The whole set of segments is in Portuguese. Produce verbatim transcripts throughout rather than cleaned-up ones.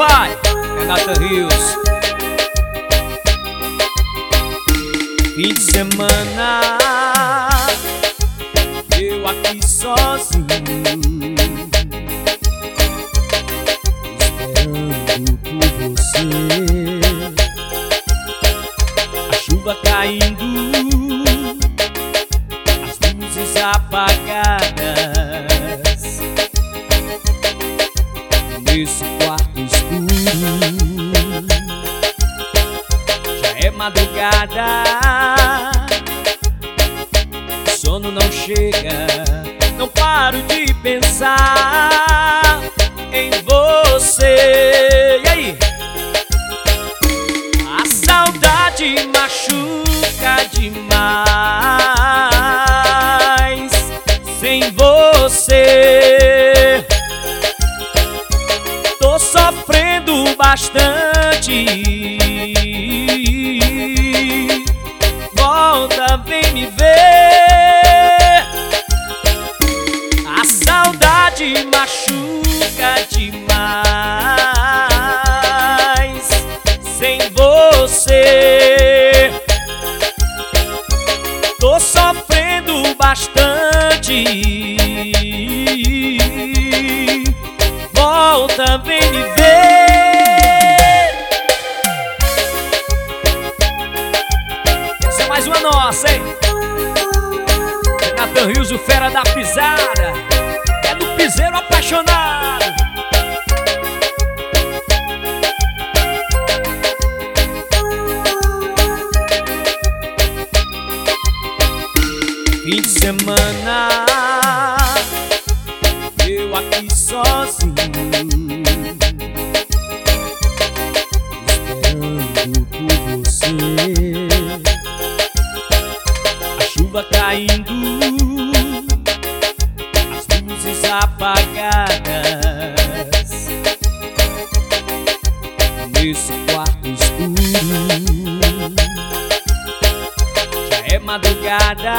pai, Renata Rios. Fim de semana, eu aqui sozinho, esperando por você. A chuva caindo, as luzes apagadas, nesse quarto escuro. Já é madrugada, o sono não chega, não paro de pensar em você. E aí? A saudade machuca demais sem você. Tô sofrendo bastante. Volta, vem me ver. A saudade machuca demais sem você. Tô sofrendo bastante. Volta, vem me ver. Essa é mais uma nossa, hein? Renata Rios, o fera da pisada, é do piseiro apaixonado. Fim de semana, eu aqui sozinho, esperando por você. A chuva caindo, as luzes apagadas, nesse quarto escuro. Já é madrugada,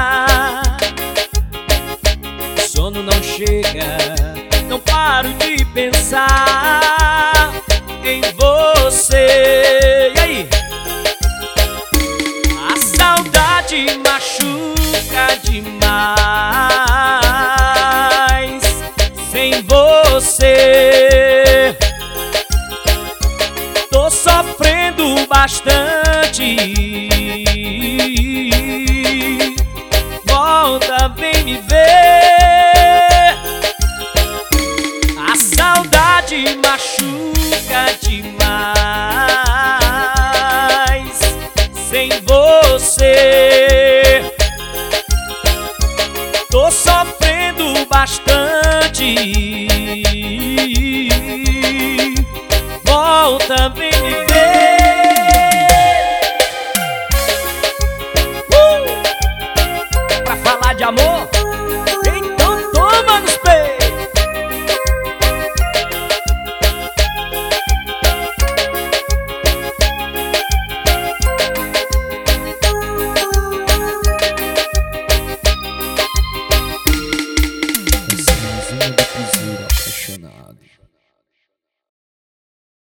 o sono não chega, não paro de pensar em você. E aí? A saudade machuca demais sem você. Tô sofrendo bastante. Volta, vem me ver. A saudade machuca demais sem você. Tô sofrendo bastante. Volta, vem me ver. uh! Pra falar de amor, então toma nos peitos. Essa é mais uma do piseiro apaixonado.